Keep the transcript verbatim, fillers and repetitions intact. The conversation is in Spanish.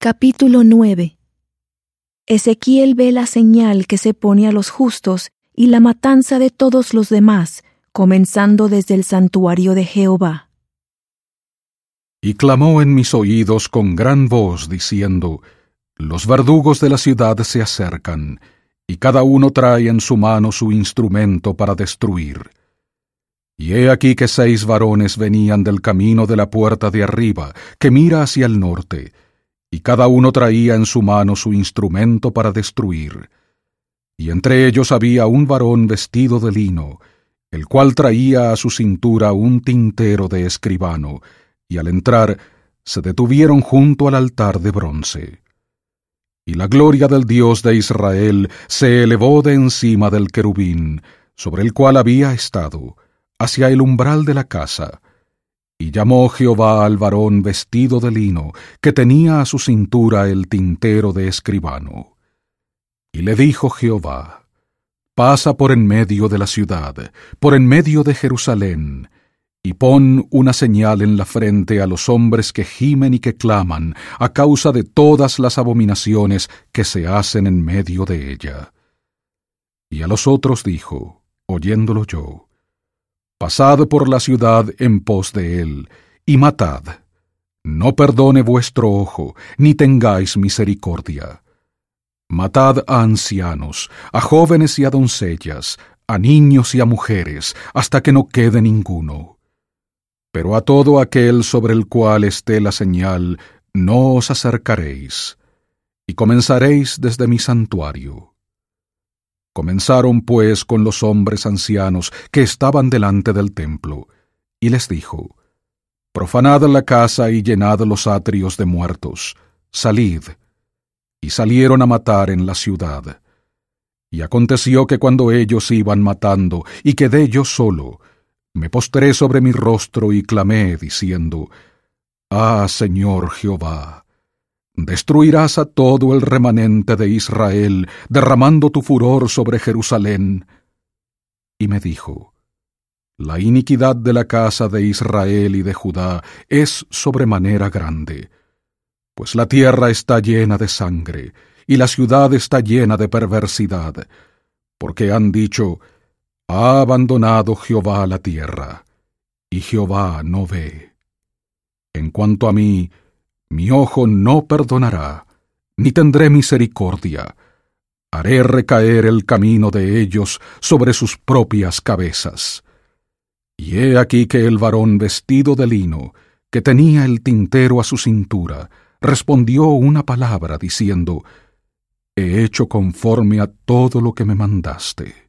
Capítulo nueve. Ezequiel ve la señal que se pone a los justos y la matanza de todos los demás, comenzando desde el santuario de Jehová. Y clamó en mis oídos con gran voz, diciendo: Los verdugos de la ciudad se acercan, y cada uno trae en su mano su instrumento para destruir. Y he aquí que seis varones venían del camino de la puerta de arriba, que mira hacia el norte, y cada uno traía en su mano su instrumento para destruir. Y entre ellos había un varón vestido de lino, el cual traía a su cintura un tintero de escribano, y al entrar se detuvieron junto al altar de bronce. Y la gloria del Dios de Israel se elevó de encima del querubín, sobre el cual había estado, hacia el umbral de la casa. Y llamó Jehová al varón vestido de lino, que tenía a su cintura el tintero de escribano. Y le dijo Jehová: Pasa por en medio de la ciudad, por en medio de Jerusalén, y pon una señal en la frente a los hombres que gimen y que claman a causa de todas las abominaciones que se hacen en medio de ella. Y a los otros dijo, oyéndolo yo: Pasad por la ciudad en pos de él, y matad. No perdone vuestro ojo, ni tengáis misericordia. Matad a ancianos, a jóvenes y a doncellas, a niños y a mujeres, hasta que no quede ninguno. Pero a todo aquel sobre el cual esté la señal, no os acercaréis, y comenzaréis desde mi santuario. Comenzaron pues con los hombres ancianos que estaban delante del templo, y les dijo: Profanad la casa y llenad los atrios de muertos, salid. Y salieron a matar en la ciudad. Y aconteció que cuando ellos iban matando, y quedé yo solo, me postré sobre mi rostro y clamé, diciendo: Ah, Señor Jehová, ¿destruirás a todo el remanente de Israel, derramando tu furor sobre Jerusalén? Y me dijo: La iniquidad de la casa de Israel y de Judá es sobremanera grande, pues la tierra está llena de sangre, y la ciudad está llena de perversidad, porque han dicho: Ha abandonado Jehová la tierra, y Jehová no ve. En cuanto a mí, mi ojo no perdonará, ni tendré misericordia. Haré recaer el camino de ellos sobre sus propias cabezas. Y he aquí que el varón vestido de lino, que tenía el tintero a su cintura, respondió una palabra diciendo: He hecho conforme a todo lo que me mandaste.